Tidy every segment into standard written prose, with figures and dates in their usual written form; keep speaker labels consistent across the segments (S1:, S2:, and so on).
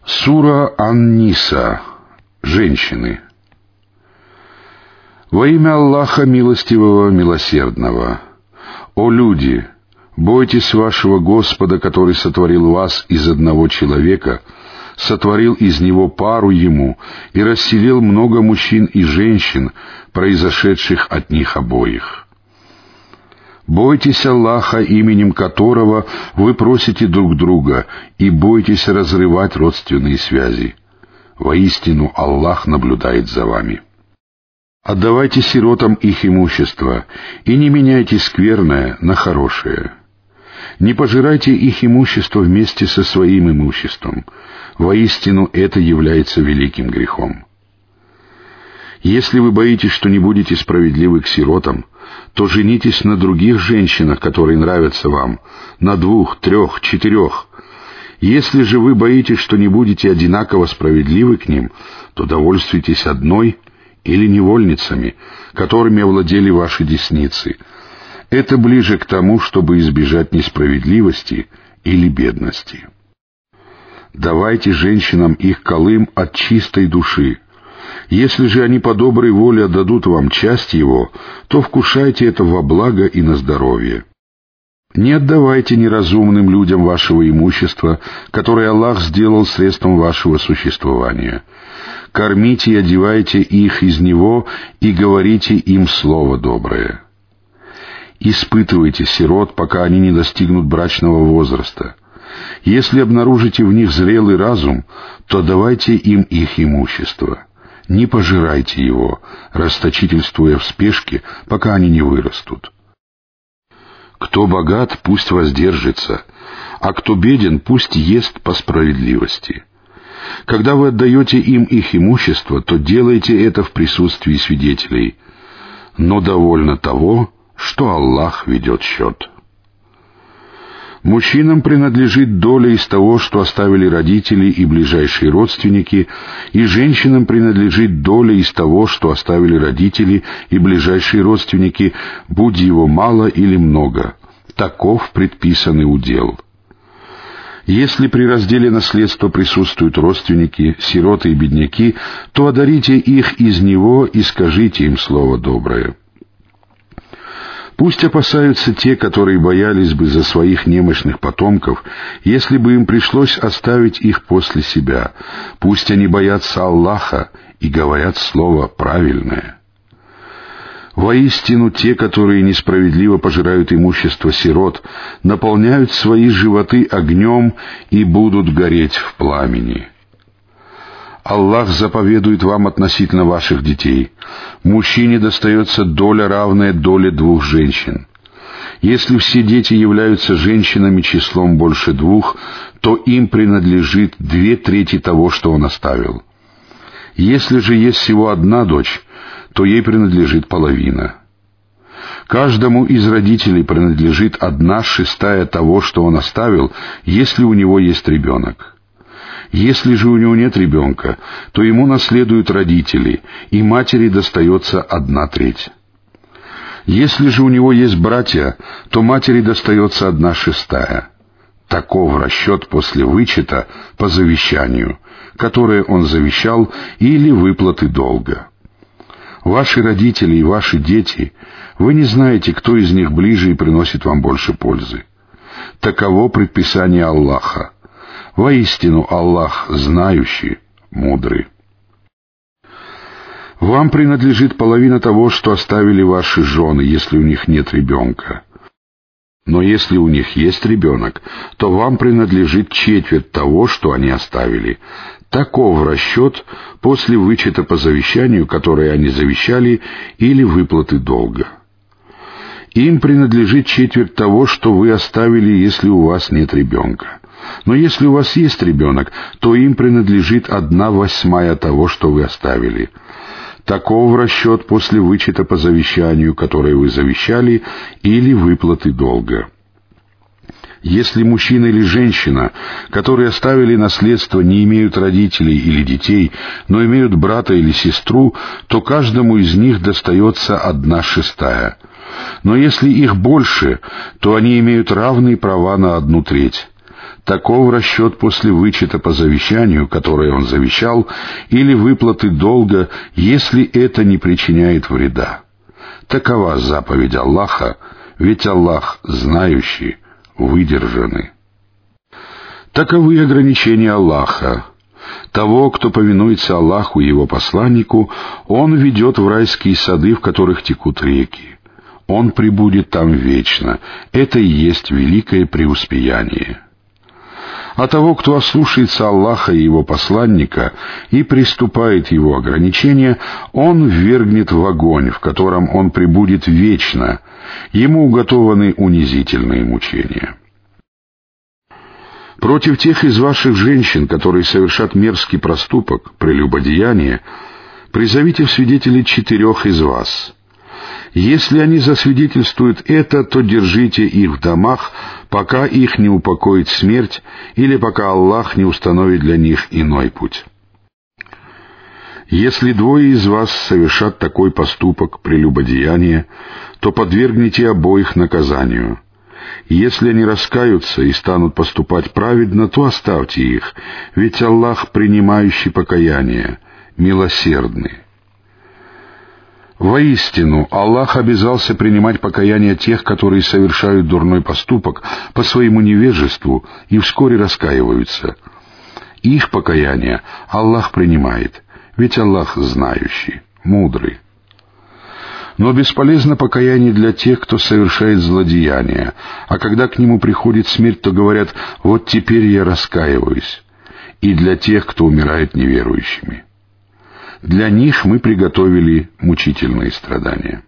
S1: Сура Ан-Ниса. Женщины. Во имя Аллаха Милостивого, Милосердного. О люди, бойтесь вашего Господа, который сотворил вас из одного человека, сотворил из него пару ему и расселил много мужчин и женщин, произошедших от них обоих. Бойтесь Аллаха, именем которого вы просите друг друга, и бойтесь разрывать родственные связи. Воистину Аллах наблюдает за вами. Отдавайте сиротам их имущество, и не меняйте скверное на хорошее. Не пожирайте их имущество вместе со своим имуществом. Воистину это является великим грехом. Если вы боитесь, что не будете справедливы к сиротам, то женитесь на других женщинах, которые нравятся вам, на 2, 3, 4. Если же вы боитесь, что не будете одинаково справедливы к ним, то довольствуйтесь одной или невольницами, которыми овладели ваши десницы. Это ближе к тому, чтобы избежать несправедливости или бедности. Давайте женщинам их калым от чистой души. Если же они по доброй воле отдадут вам часть его, то вкушайте это во благо и на здоровье. Не отдавайте неразумным людям вашего имущества, которое Аллах сделал средством вашего существования. Кормите и одевайте их из него и говорите им слово доброе. Испытывайте сирот, пока они не достигнут брачного возраста. Если обнаружите в них зрелый разум, то давайте им их имущество. Не пожирайте его, расточительствуя в спешке, пока они не вырастут. Кто богат, пусть воздержится, а кто беден, пусть ест по справедливости. Когда вы отдаете им их имущество, то делайте это в присутствии свидетелей, но довольно того, что Аллах ведет счет. Мужчинам принадлежит доля из того, что оставили родители и ближайшие родственники, и женщинам принадлежит доля из того, что оставили родители и ближайшие родственники, будь его мало или много. Таков предписанный удел. Если при разделе наследства присутствуют родственники, сироты и бедняки, то одарите их из него и скажите им слово доброе. Пусть опасаются те, которые боялись бы за своих немощных потомков, если бы им пришлось оставить их после себя. Пусть они боятся Аллаха и говорят слово правильное. Воистину, те, которые несправедливо пожирают имущество сирот, наполняют свои животы огнем и будут гореть в пламени. Аллах заповедует вам относительно ваших детей. Мужчине достается доля, равная доле 2 женщин. Если все дети являются женщинами числом больше 2, то им принадлежит 2/3 того, что он оставил. Если же есть всего 1 дочь, то ей принадлежит половина. Каждому из родителей принадлежит 1/6 того, что он оставил, если у него есть ребенок. Если же у него нет ребенка, то ему наследуют родители, и матери достается 1/3. Если же у него есть братья, то матери достается 1/6. Таков расчет после вычета по завещанию, которое он завещал, или выплаты долга. Ваши родители и ваши дети, вы не знаете, кто из них ближе и приносит вам больше пользы. Таково предписание Аллаха. Воистину Аллах знающий, мудрый. Вам принадлежит половина того, что оставили ваши жены, если у них нет ребенка. Но если у них есть ребенок, то вам принадлежит 1/4 того, что они оставили. Таков расчет после вычета по завещанию, которое они завещали, или выплаты долга. Им принадлежит 1/4 того, что вы оставили, если у вас нет ребенка. Но если у вас есть ребенок, то им принадлежит 1/8 того, что вы оставили. Таков расчет после вычета по завещанию, которое вы завещали, или выплаты долга. Если мужчина или женщина, которые оставили наследство, не имеют родителей или детей, но имеют брата или сестру, то каждому из них достается 1/6. Но если их больше, то они имеют равные права на 1/3. Таков расчет после вычета по завещанию, которое он завещал, или выплаты долга, если это не причиняет вреда. Такова заповедь Аллаха, ведь Аллах знающий, выдержанный. Таковы ограничения Аллаха. Того, кто повинуется Аллаху и Его посланнику, Он ведет в райские сады, в которых текут реки. Он пребудет там вечно. Это и есть великое преуспеяние. А того, кто ослушается Аллаха и Его посланника и приступает Его ограничения, Он ввергнет в огонь, в котором он пребудет вечно. Ему уготованы унизительные мучения. Против тех из ваших женщин, которые совершат мерзкий проступок, прелюбодеяние, призовите в свидетели 4 из вас. Если они засвидетельствуют это, то держите их в домах, пока их не упокоит смерть, или пока Аллах не установит для них иной путь. Если 2 из вас совершат такой поступок, прелюбодеяние, то подвергните обоих наказанию. Если они раскаются и станут поступать праведно, то оставьте их, ведь Аллах, принимающий покаяние, милосердный. Воистину, Аллах обязался принимать покаяние тех, которые совершают дурной поступок по своему невежеству и вскоре раскаиваются. Их покаяние Аллах принимает, ведь Аллах знающий, мудрый. Но бесполезно покаяние для тех, кто совершает злодеяния, а когда к нему приходит смерть, то говорят: «Вот теперь я раскаиваюсь», и для тех, кто умирает неверующими. Для них мы приготовили мучительные страдания.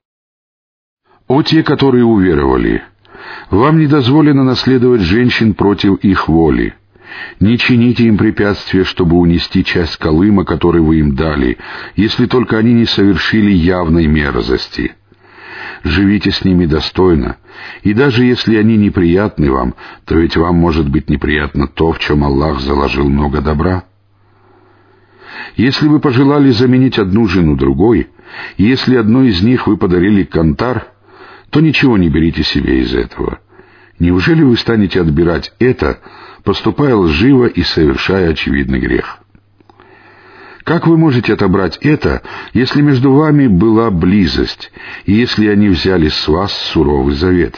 S1: О те, которые уверовали! Вам не дозволено наследовать женщин против их воли. Не чините им препятствия, чтобы унести часть колыма, который вы им дали, если только они не совершили явной мерзости. Живите с ними достойно, и даже если они неприятны вам, то ведь вам может быть неприятно то, в чем Аллах заложил много добра. Если вы пожелали заменить одну жену другой, и если одной из них вы подарили кантар, то ничего не берите себе из этого. Неужели вы станете отбирать это, поступая лживо и совершая очевидный грех? Как вы можете отобрать это, если между вами была близость, и если они взяли с вас суровый завет?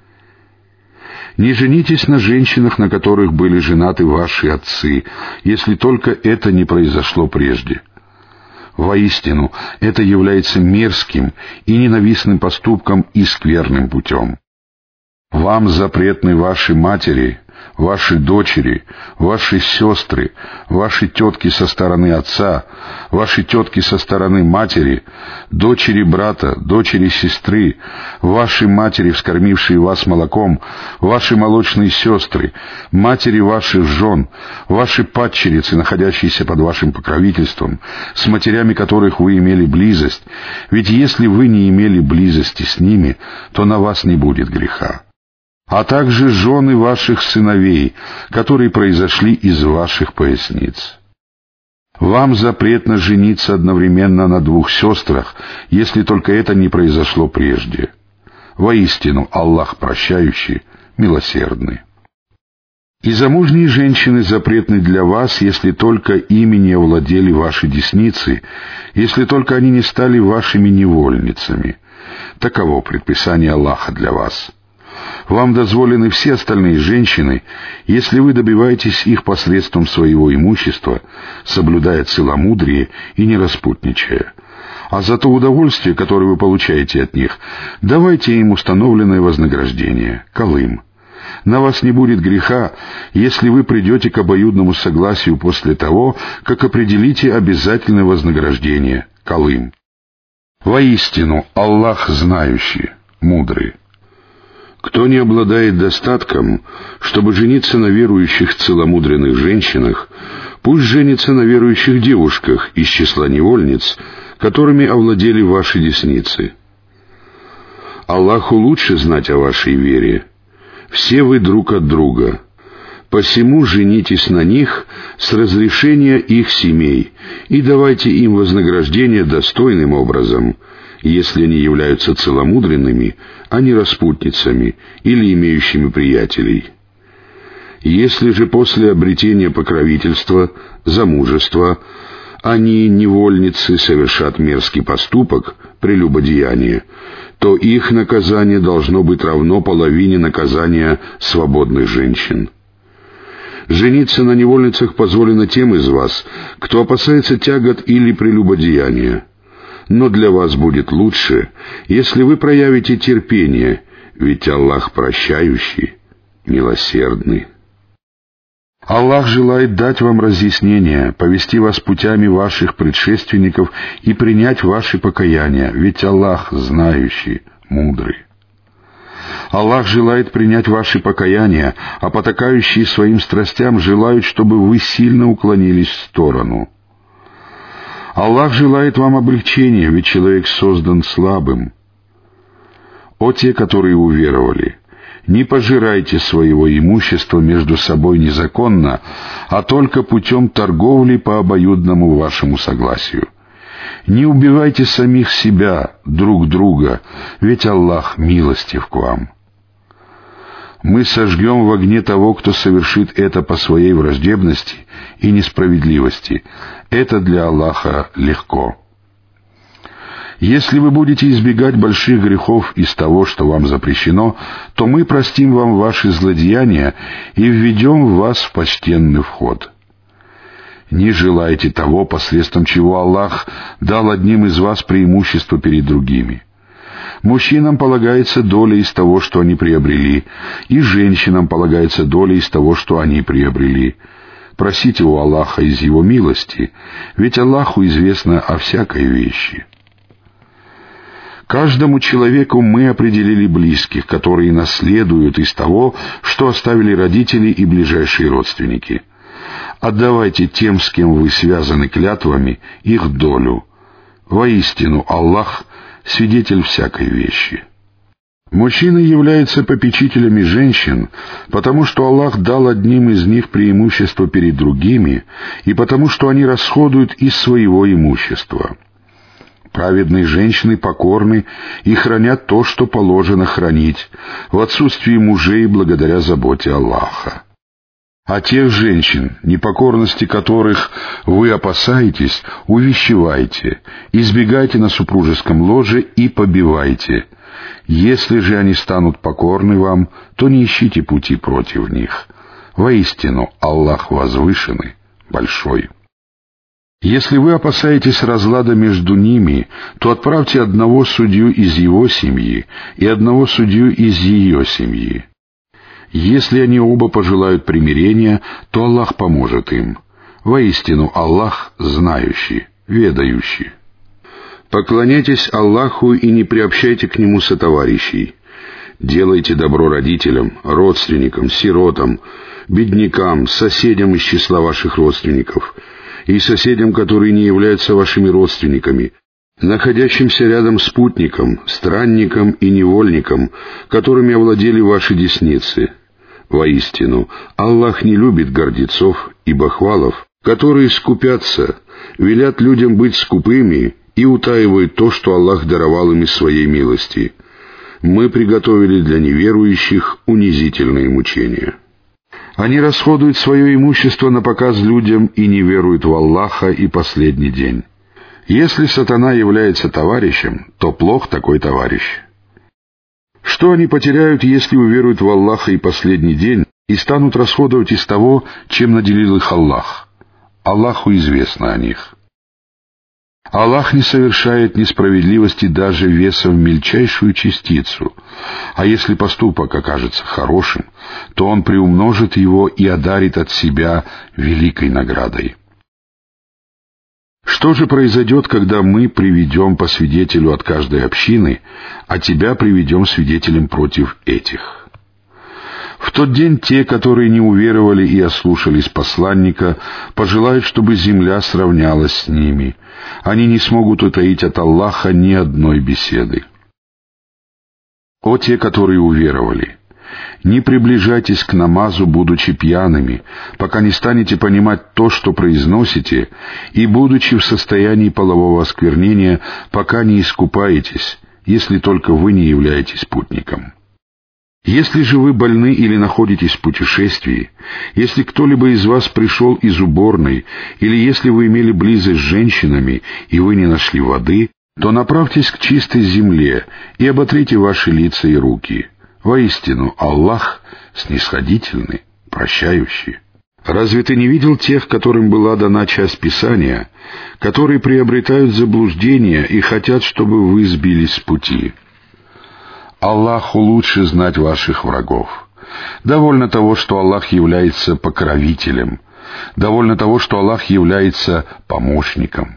S1: Не женитесь на женщинах, на которых были женаты ваши отцы, если только это не произошло прежде. Воистину, это является мерзким и ненавистным поступком и скверным путем. Вам запретны ваши матери, ваши дочери, ваши сестры, ваши тетки со стороны отца, ваши тетки со стороны матери, дочери брата, дочери сестры, ваши матери, вскормившие вас молоком, ваши молочные сестры, матери ваших жен, ваши падчерицы, находящиеся под вашим покровительством, с матерями которых вы имели близость, ведь если вы не имели близости с ними, то на вас не будет греха. А также жены ваших сыновей, которые произошли из ваших поясниц. Вам запретно жениться одновременно на 2 сестрах, если только это не произошло прежде. Воистину, Аллах прощающий, милосердный. И замужние женщины запретны для вас, если только ими не овладели ваши десницы, если только они не стали вашими невольницами. Таково предписание Аллаха для вас. Вам дозволены все остальные женщины, если вы добиваетесь их посредством своего имущества, соблюдая целомудрие и не распутничая. А за то удовольствие, которое вы получаете от них, давайте им установленное вознаграждение, колым. На вас не будет греха, если вы придете к обоюдному согласию после того, как определите обязательное вознаграждение, колым. Воистину, Аллах знающий, мудрый. Кто не обладает достатком, чтобы жениться на верующих целомудренных женщинах, пусть женится на верующих девушках из числа невольниц, которыми овладели ваши десницы. Аллаху лучше знать о вашей вере. Все вы друг от друга. Посему женитесь на них с разрешения их семей и давайте им вознаграждение достойным образом, если они являются целомудренными, а не распутницами или имеющими приятелей. Если же после обретения покровительства, замужества, они, невольницы, совершат мерзкий поступок, прелюбодеяние, то их наказание должно быть равно половине наказания свободных женщин. Жениться на невольницах позволено тем из вас, кто опасается тягот или прелюбодеяния. Но для вас будет лучше, если вы проявите терпение, ведь Аллах прощающий, милосердный. Аллах желает дать вам разъяснение, повести вас путями ваших предшественников и принять ваши покаяния, ведь Аллах знающий, мудрый. Аллах желает принять ваши покаяния, а потакающие своим страстям желают, чтобы вы сильно уклонились в сторону. Аллах желает вам облегчения, ведь человек создан слабым. О те, которые уверовали! Не пожирайте своего имущества между собой незаконно, а только путем торговли по обоюдному вашему согласию. Не убивайте самих себя, друг друга, ведь Аллах милостив к вам. Мы сожгем в огне того, кто совершит это по своей враждебности и несправедливости. Это для Аллаха легко. Если вы будете избегать больших грехов из того, что вам запрещено, то мы простим вам ваши злодеяния и введем вас в почтенный вход. Не желайте того, посредством чего Аллах дал одним из вас преимущество перед другими. Мужчинам полагается доля из того, что они приобрели, и женщинам полагается доля из того, что они приобрели. Просите у Аллаха из Его милости, ведь Аллаху известно о всякой вещи. Каждому человеку мы определили близких, которые наследуют из того, что оставили родители и ближайшие родственники. Отдавайте тем, с кем вы связаны клятвами, их долю. Воистину, Аллах — свидетель всякой вещи. Мужчины являются попечителями женщин, потому что Аллах дал одним из них преимущество перед другими, и потому что они расходуют из своего имущества. Праведные женщины покорны и хранят то, что положено хранить, в отсутствии мужей благодаря заботе Аллаха. А тех женщин, непокорности которых вы опасаетесь, увещевайте, избегайте на супружеском ложе и побивайте. Если же они станут покорны вам, то не ищите пути против них. Воистину, Аллах возвышенный, большой. Если вы опасаетесь разлада между ними, то отправьте одного судью из его семьи и одного судью из ее семьи. Если они оба пожелают примирения, то Аллах поможет им. Воистину, Аллах знающий, ведающий. Поклоняйтесь Аллаху и не приобщайте к Нему сотоварищей. Делайте добро родителям, родственникам, сиротам, беднякам, соседям из числа ваших родственников и соседям, которые не являются вашими родственниками, находящимся рядом спутникам, странникам и невольникам, которыми овладели ваши десницы. Воистину, Аллах не любит гордецов и бахвалов, которые скупятся, велят людям быть скупыми и утаивают то, что Аллах даровал им из своей милости. Мы приготовили для неверующих унизительные мучения. Они расходуют свое имущество на показ людям и не веруют в Аллаха и последний день. Если сатана является товарищем, то плох такой товарищ. Что они потеряют, если уверуют в Аллаха и последний день и станут расходовать из того, чем наделил их Аллах? Аллаху известно о них. Аллах не совершает несправедливости даже веса в мельчайшую частицу, а если поступок окажется хорошим, то Он приумножит его и одарит от себя великой наградой. Что же произойдет, когда мы приведем по свидетелю от каждой общины, а тебя приведем свидетелем против этих? В тот день те, которые не уверовали и ослушались посланника, пожелают, чтобы земля сравнялась с ними. Они не смогут утаить от Аллаха ни одной беседы. О те, которые уверовали! Не приближайтесь к намазу, будучи пьяными, пока не станете понимать то, что произносите, и будучи в состоянии полового осквернения, пока не искупаетесь, если только вы не являетесь путником. Если же вы больны или находитесь в путешествии, если кто-либо из вас пришел из уборной, или если вы имели близость с женщинами, и вы не нашли воды, то направьтесь к чистой земле и оботрите ваши лица и руки. Воистину, Аллах снисходительный, прощающий. Разве ты не видел тех, которым была дана часть Писания, которые приобретают заблуждение и хотят, чтобы вы сбились с пути? Аллаху лучше знать ваших врагов. Довольно того, что Аллах является покровителем. Довольно того, что Аллах является помощником.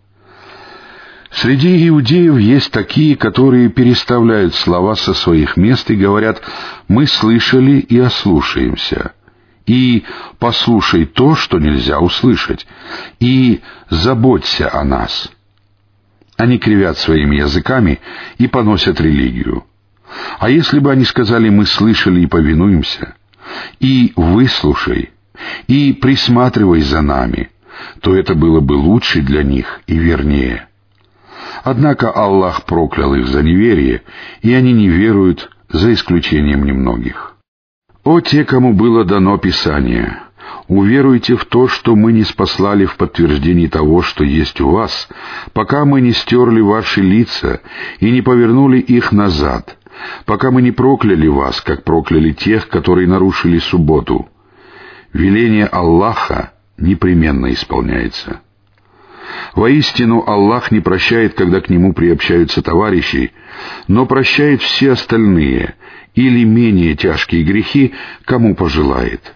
S1: Среди иудеев есть такие, которые переставляют слова со своих мест и говорят: «Мы слышали и ослушаемся», и «послушай то, что нельзя услышать», и «заботься о нас». Они кривят своими языками и поносят религию. А если бы они сказали: «Мы слышали и повинуемся», и «выслушай», и «присматривай за нами», то это было бы лучше для них и вернее. Однако Аллах проклял их за неверие, и они не веруют, за исключением немногих. О те, кому было дано Писание! Уверуйте в то, что мы не спаслали в подтверждении того, что есть у вас, пока мы не стерли ваши лица и не повернули их назад, пока мы не прокляли вас, как прокляли тех, которые нарушили субботу. Веление Аллаха непременно исполняется. Воистину, Аллах не прощает, когда к Нему приобщаются товарищи, но прощает все остальные или менее тяжкие грехи, кому пожелает.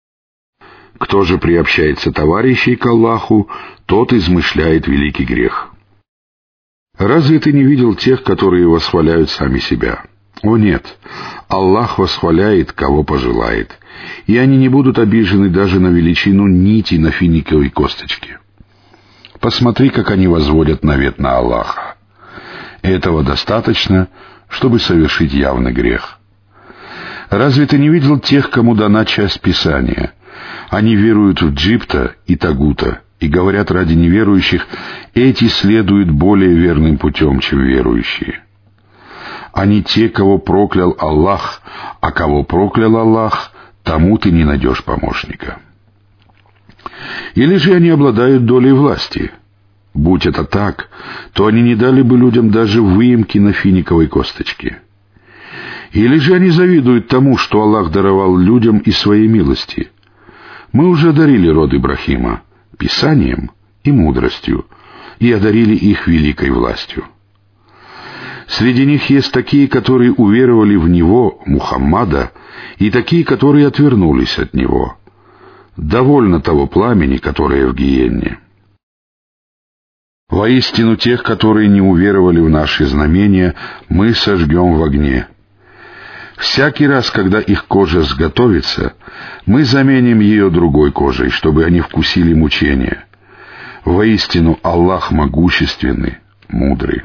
S1: Кто же приобщается товарищей к Аллаху, тот измышляет великий грех. Разве ты не видел тех, которые восхваляют сами себя? О нет, Аллах восхваляет, кого пожелает, и они не будут обижены даже на величину нити на финиковой косточке. Посмотри, как они возводят навет на Аллаха. Этого достаточно, чтобы совершить явный грех. Разве ты не видел тех, кому дана часть Писания? Они веруют в Джибта и Тагута и говорят ради неверующих: эти следуют более верным путем, чем верующие. Они те, кого проклял Аллах, а кого проклял Аллах, тому ты не найдешь помощника. Или же они обладают долей власти? Будь это так, то они не дали бы людям даже выемки на финиковой косточке. Или же они завидуют тому, что Аллах даровал людям из своей милости? Мы уже одарили род Ибрахима Писанием и мудростью, и одарили их великой властью. Среди них есть такие, которые уверовали в Него, Мухаммада, и такие, которые отвернулись от Него. Довольно того пламени, которое в гиенне. Воистину, тех, которые не уверовали в наши знамения, мы сожгем в огне. Всякий раз, когда их кожа сготовится, мы заменим ее другой кожей, чтобы они вкусили мучения. Воистину, Аллах могущественный, мудрый.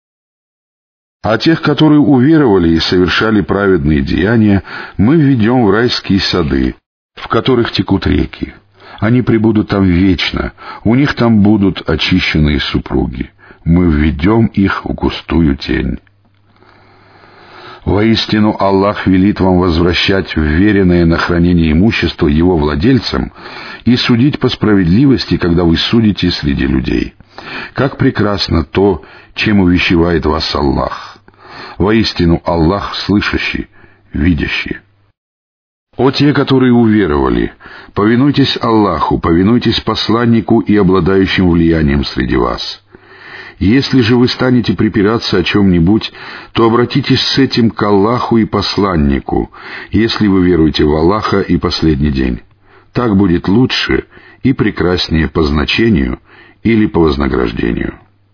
S1: А тех, которые уверовали и совершали праведные деяния, мы введем в райские сады, в которых текут реки. Они пребудут там вечно, у них там будут очищенные супруги. Мы введем их в густую тень. Воистину, Аллах велит вам возвращать вверенное на хранение имущество его владельцам и судить по справедливости, когда вы судите среди людей. Как прекрасно то, чем увещевает вас Аллах. Воистину, Аллах слышащий, видящий. О те, которые уверовали, повинуйтесь Аллаху, повинуйтесь посланнику и обладающим влиянием среди вас. Если же вы станете припираться о чем-нибудь, то обратитесь с этим к Аллаху и посланнику, если вы веруете в Аллаха и последний день. Так будет лучше и прекраснее по значению или по вознаграждению.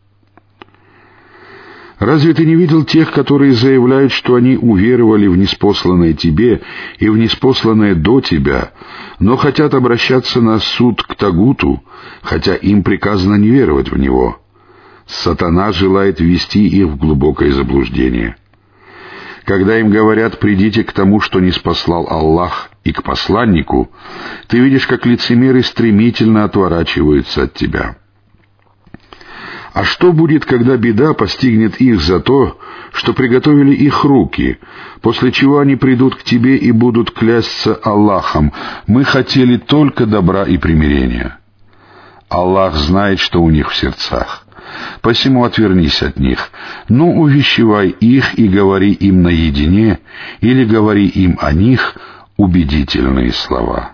S1: Разве ты не видел тех, которые заявляют, что они уверовали в ниспосланное тебе и в ниспосланное до тебя, но хотят обращаться на суд к Тагуту, хотя им приказано не веровать в него? Сатана желает ввести их в глубокое заблуждение. Когда им говорят: «Придите к тому, что ниспослал Аллах, и к посланнику», ты видишь, как лицемеры стремительно отворачиваются от тебя. А что будет, когда беда постигнет их за то, что приготовили их руки, после чего они придут к тебе и будут клясться Аллахом: мы хотели только добра и примирения. Аллах знает, что у них в сердцах. Посему отвернись от них, но увещевай их и говори им наедине, или говори им о них убедительные слова.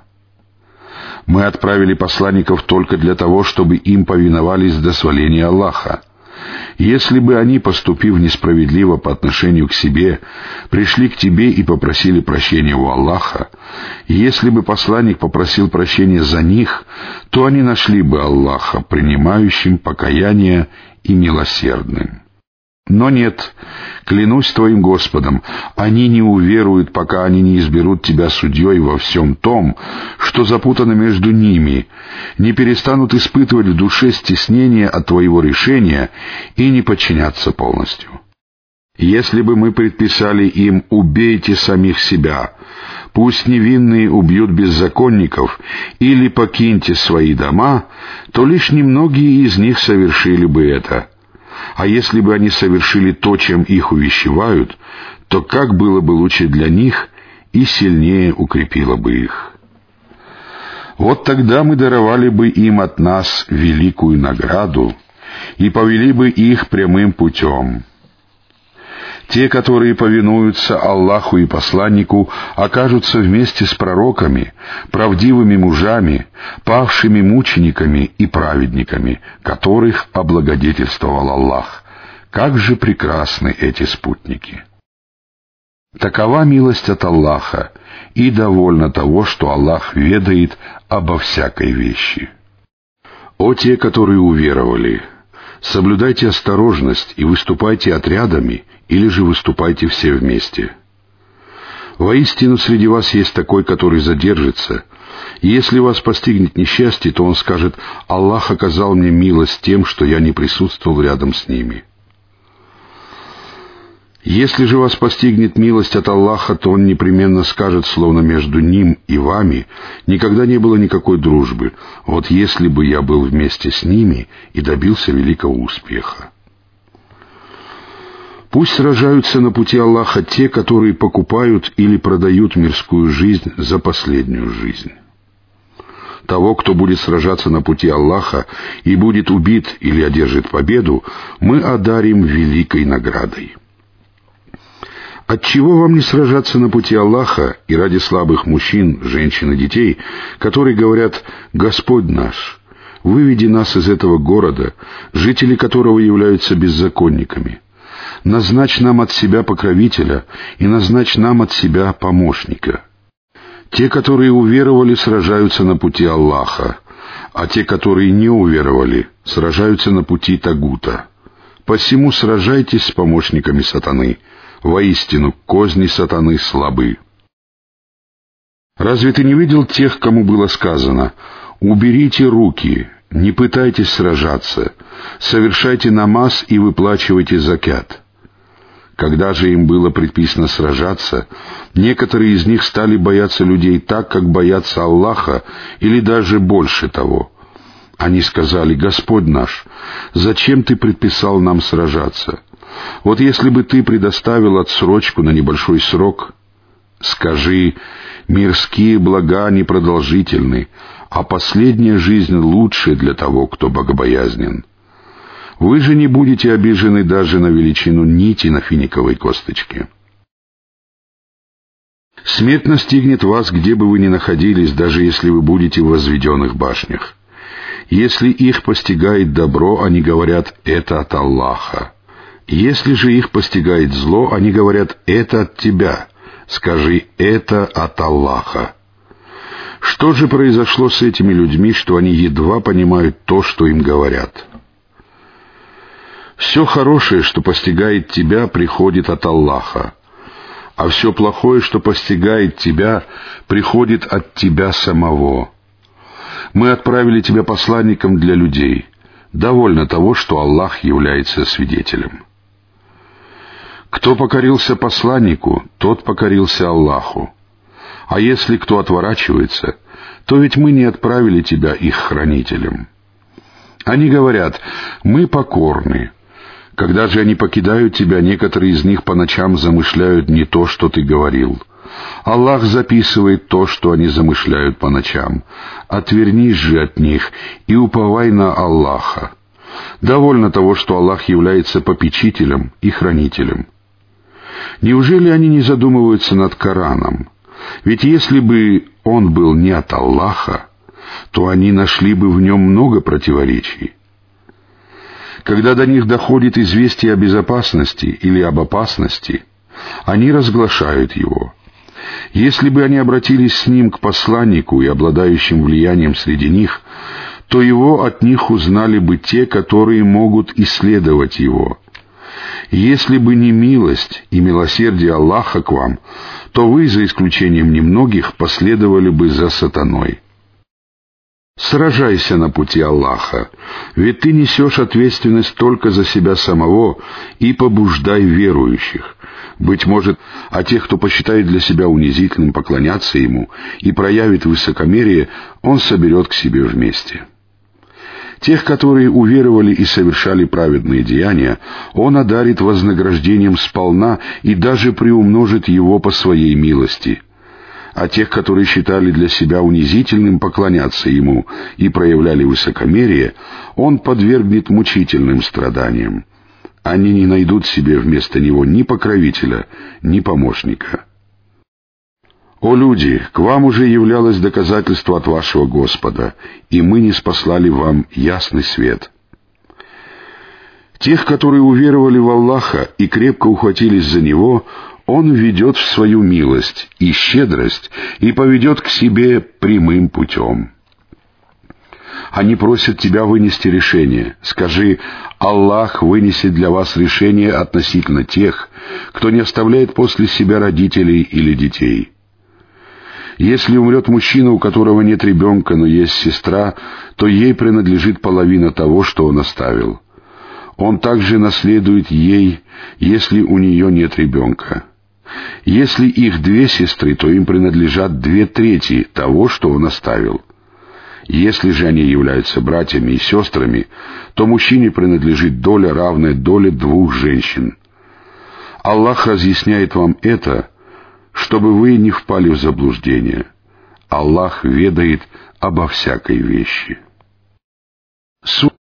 S1: Мы отправили посланников только для того, чтобы им повиновались до сваления Аллаха. Если бы они, поступив несправедливо по отношению к себе, пришли к тебе и попросили прощения у Аллаха, если бы посланник попросил прощения за них, то они нашли бы Аллаха принимающим покаяние и милосердным. Но нет, клянусь твоим Господом, они не уверуют, пока они не изберут тебя судьей во всем том, что запутано между ними, не перестанут испытывать в душе стеснение от твоего решения и не подчиняться полностью. Если бы мы предписали им: убейте самих себя, пусть невинные убьют беззаконников, или покиньте свои дома, то лишь немногие из них совершили бы это. А если бы они совершили то, чем их увещевают, то как было бы лучше для них и сильнее укрепило бы их. Вот тогда мы даровали бы им от нас великую награду и повели бы их прямым путем. Те, которые повинуются Аллаху и посланнику, окажутся вместе с пророками, правдивыми мужами, павшими мучениками и праведниками, которых облагодетельствовал Аллах. Как же прекрасны эти спутники! Такова милость от Аллаха, и довольно того, что Аллах ведает обо всякой вещи. О те, которые уверовали! Соблюдайте осторожность и выступайте отрядами, или же выступайте все вместе. Воистину, среди вас есть такой, который задержится, и если вас постигнет несчастье, то он скажет: «Аллах оказал мне милость тем, что я не присутствовал рядом с ними». Если же вас постигнет милость от Аллаха, то он непременно скажет, словно между ним и вами никогда не было никакой дружбы: вот если бы я был вместе с ними и добился великого успеха. Пусть сражаются на пути Аллаха те, которые покупают или продают мирскую жизнь за последнюю жизнь. Того, кто будет сражаться на пути Аллаха и будет убит или одержит победу, мы одарим великой наградой. Отчего вам не сражаться на пути Аллаха и ради слабых мужчин, женщин и детей, которые говорят: «Господь наш, выведи нас из этого города, жители которого являются беззаконниками. Назначь нам от себя покровителя и назначь нам от себя помощника». Те, которые уверовали, сражаются на пути Аллаха, а те, которые не уверовали, сражаются на пути Тагута. Посему сражайтесь с помощниками сатаны. Воистину, козни сатаны слабы. Разве ты не видел тех, кому было сказано: «Уберите руки, не пытайтесь сражаться, совершайте намаз и выплачивайте закят»? Когда же им было предписано сражаться, некоторые из них стали бояться людей так, как боятся Аллаха, или даже больше того. Они сказали: «Господь наш, зачем ты предписал нам сражаться? Вот если бы ты предоставил отсрочку на небольшой срок». Скажи: мирские блага непродолжительны, а последняя жизнь лучше для того, кто богобоязнен. Вы же не будете обижены даже на величину нити на финиковой косточке. Смерть настигнет вас, где бы вы ни находились, даже если вы будете в возведенных башнях. Если их постигает добро, они говорят: «Это от Аллаха». Если же их постигает зло, они говорят: «Это от тебя». Скажи: «Это от Аллаха». Что же произошло с этими людьми, что они едва понимают то, что им говорят? Все хорошее, что постигает тебя, приходит от Аллаха, а все плохое, что постигает тебя, приходит от тебя самого. Мы отправили тебя посланником для людей. Довольно того, что Аллах является свидетелем. Кто покорился посланнику, тот покорился Аллаху. А если кто отворачивается, то ведь мы не отправили тебя их хранителем. Они говорят: «Мы покорны». Когда же они покидают тебя, некоторые из них по ночам замышляют не то, что ты говорил. Аллах записывает то, что они замышляют по ночам. Отвернись же от них и уповай на Аллаха. Довольно того, что Аллах является попечителем и хранителем. Неужели они не задумываются над Кораном? Ведь если бы он был не от Аллаха, то они нашли бы в нем много противоречий. Когда до них доходит известие о безопасности или об опасности, они разглашают его. Если бы они обратились с ним к посланнику и обладающим влиянием среди них, то его от них узнали бы те, которые могут исследовать его. Если бы не милость и милосердие Аллаха к вам, то вы, за исключением немногих, последовали бы за сатаной. Сражайся на пути Аллаха, ведь ты несешь ответственность только за себя самого, и побуждай верующих. Быть может, а тех, кто посчитает для себя унизительным поклоняться ему и проявит высокомерие, он соберет к себе вместе. Тех, которые уверовали и совершали праведные деяния, он одарит вознаграждением сполна и даже приумножит его по своей милости. А тех, которые считали для себя унизительным поклоняться ему и проявляли высокомерие, он подвергнет мучительным страданиям. Они не найдут себе вместо него ни покровителя, ни помощника. «О люди, к вам уже являлось доказательство от вашего Господа, и мы ниспослали вам ясный свет». Тех, которые уверовали в Аллаха и крепко ухватились за Него, Он введет в свою милость и щедрость и поведет к себе прямым путем. Они просят тебя вынести решение. Скажи: Аллах вынесет для вас решение относительно тех, кто не оставляет после себя родителей или детей. Если умрет мужчина, у которого нет ребенка, но есть сестра, то ей принадлежит половина того, что он оставил. Он также наследует ей, если у нее нет ребенка. Если их 2 сестры, то им принадлежат 2/3 того, что он оставил. Если же они являются братьями и сестрами, то мужчине принадлежит доля, равная доле 2 женщин. Аллах разъясняет вам это, чтобы вы не впали в заблуждение. Аллах ведает обо всякой вещи.